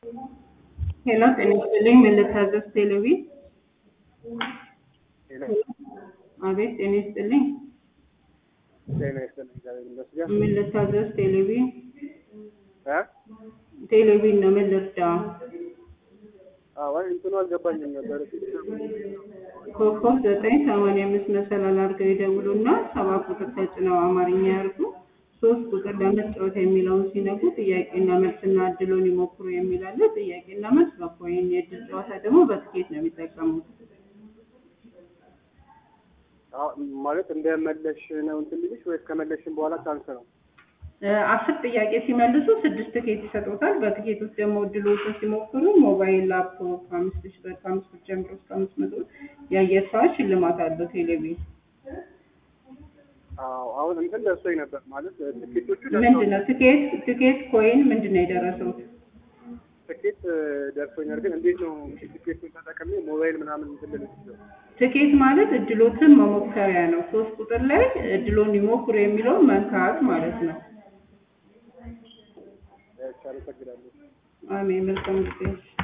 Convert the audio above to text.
ሄሎ ጤና ይስጥልኝ ምን ልታዘዝ ቴሌቪ? ጤና አቤት ጤና ይስጥልኝ ይስጥልኝ እግዚአብሔር ይመስገን። ምን ልታዘዝ ቴሌቪ? እ ቴሌቪ ነው ምን ልርዳ? አዎ እንትኑ አልገባኝም ነበር። ኮከብ 985 መሰላል አድርገው ይደውሉና 7 ቁጥር ተጭነው አማርኛ ያርጉ። 3 ቁጥር ለመጫወት የሚለውን ሲነኩ ጥያቄና መልስና እድሉን ይሞክሩ የሚል አለ። ጥያቄና መልስ በኮይን የእድል ጨዋታ ደግሞ በትኬት ነው የሚጠቀሙት። ማለት እንደመለሽ ነው እንትን ልጅ ወይስ ከመለሽን በኋላ ቻንስ ነው? 10 ጥያቄ ሲመልሱ 6 ትኬት ይሰጡታል። በትኬት ውስጥ ደግሞ እድሎችን ሲሞክሩ ሞባይል፣ ላፕቶፕ 5000 ብር ከ5 ብር ጀምሮ እስከ 500 የአየር ሰዓት ሽልማት አለው ቴሌቪዥን። አሁን እንትን ደርሶኝ ነበር ማለት ትኬቶቹ ምንድነው ትኬት ኮይን ምንድነው የደረሰው? ትኬት ደርሶኛል። ግን እንዴት ነው ትኬቱን ተጠቅሜ ሞባይል ምናምን እንትን ልልሽ? ትኬት ማለት እድሎችን መሞከሪያ ነው። 3 ቁጥር ላይ እድሎን ይሞክሩ የሚለውን መንካት ማለት ነው። አመሰግናለሁ። አሜን መልካም ጊዜ